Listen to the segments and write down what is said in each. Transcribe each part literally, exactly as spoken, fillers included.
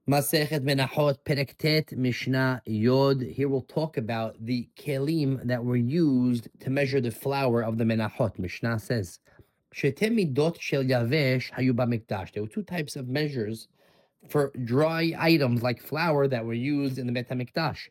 Masechet Menachot Perek Tet Mishnah Yod. Here we'll talk about the kelim that were used to measure the flour of the Menachot. Mishnah says, Shete midot shel yavesh hayu bamikdash. There were two types of measures for dry items like flour that were used in the Bet HaMikdash.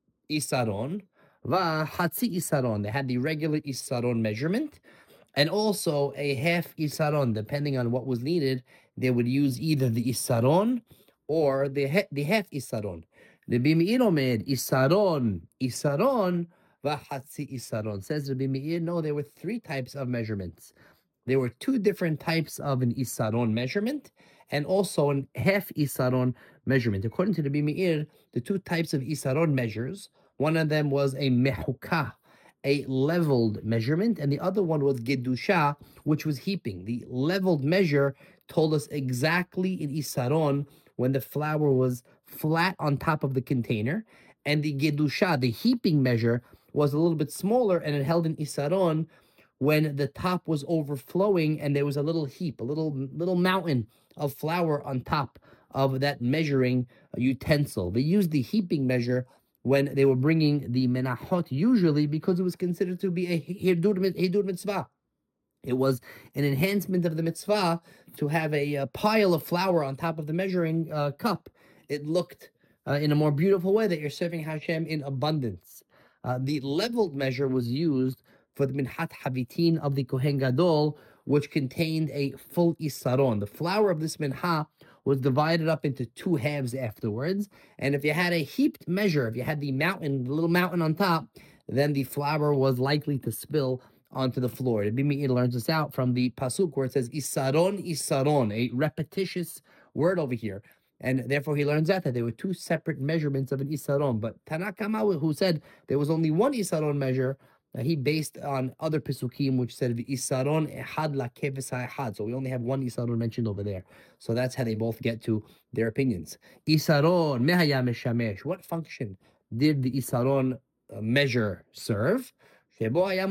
Isaron va hatzi isaron. They had the regular isaron measurement, and also a half isaron. Depending on what was needed, they would use either the isaron or the he, the half isaron. Rabbi Meir omed isaron isaron v'hatzi isaron. Says Rabbi Meir, no, there were three types of measurements. There were two different types of an isaron measurement and also an half isaron measurement. According to Rabbi Meir, the two types of isaron measures, one of them was a mehukah, a leveled measurement, and the other one was gedusha, which was heaping. The leveled measure told us exactly in isaron when the flour was flat on top of the container, and the gedusha, the heaping measure, was a little bit smaller, and it held in isaron when the top was overflowing and there was a little heap, a little little mountain of flour on top of that measuring utensil. They used the heaping measure when they were bringing the menachot, usually because it was considered to be a hidur mitzvah. It was an enhancement of the mitzvah to have a, a pile of flour on top of the measuring uh, cup. It looked uh, in a more beautiful way that you're serving Hashem in abundance. Uh, the leveled measure was used for the Minchat Havitin of the Kohen Gadol, which contained a full isaron. The flour of this mincha was divided up into two halves afterwards, and if you had a heaped measure, if you had the mountain, the little mountain on top, then the flour was likely to spill onto the floor. Rabbi Meir learns this out from the pasuk where it says isaron, isaron, a repetitious word over here. And therefore he learns out that there were two separate measurements of an isaron. But Tanna Kama, who said there was only one isaron measure, uh, he based on other Pesukim, which said isaron ehad la keves ha'ehad. So we only have one isaron mentioned over there. So that's how they both get to their opinions. Isaron mehaya meshamesh. What function did the isaron uh, measure serve? A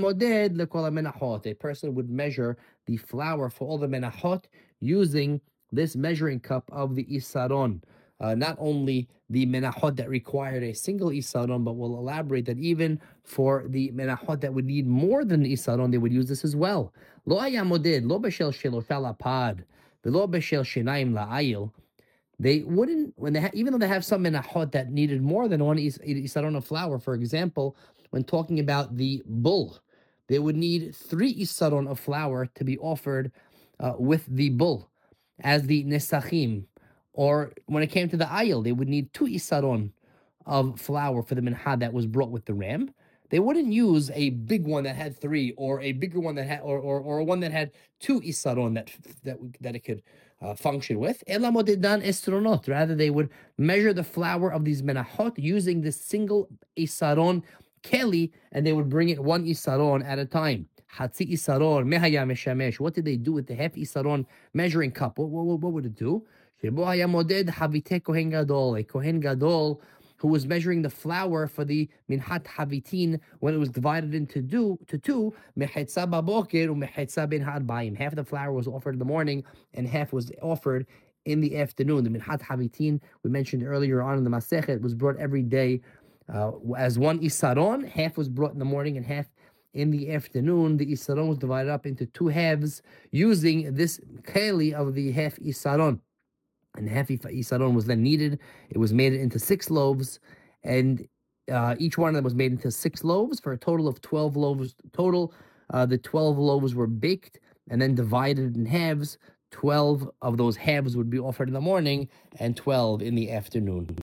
person would measure the flour for all the menachot using this measuring cup of the isaron. Uh, not only the menachot that required a single isaron, but we'll elaborate that even for the menachot that would need more than the isaron, they would use this as well. Lo haya moded, lo b'shel shelosha lapad, v'lo b'shel shenayim la'ayil. They wouldn't, when they ha- even though they have some menachot that needed more than one is- isaron of flour, for example, when talking about the bull, they would need three isaron of flour to be offered uh, with the bull as the nesachim. Or when it came to the ayil, they would need two isaron of flour for the mincha that was brought with the ram. They wouldn't use a big one that had three, or a bigger one that had, or or, or one that had two isaron that that that it could uh, function with. Ela modedan estronot. Rather, they would measure the flour of these menachot using this single isaron keli, and they would bring it one isaron at a time. Hatzi isaron mehaya meshamesh. What did they do with the half isaron measuring cup? What, what, what would it do? Shebo haya moded havite kohen gadol, a kohen gadol who was measuring the flour for the minchat havitin when it was divided into two, to two, mechetza baboker umechetza ben ha'arbaim. Half of the flour was offered in the morning, and half was offered in the afternoon. The minchat havitin we mentioned earlier on in the Masechet was brought every day uh, as one isaron. Half was brought in the morning and half in the afternoon. The isaron was divided up into two halves using this keli of the half isaron. And half isaron was then kneaded. It was made into six loaves, and uh, each one of them was made into six loaves for a total of twelve loaves. Total, uh, the twelve loaves were baked and then divided in halves. Twelve of those halves would be offered in the morning, and twelve in the afternoon.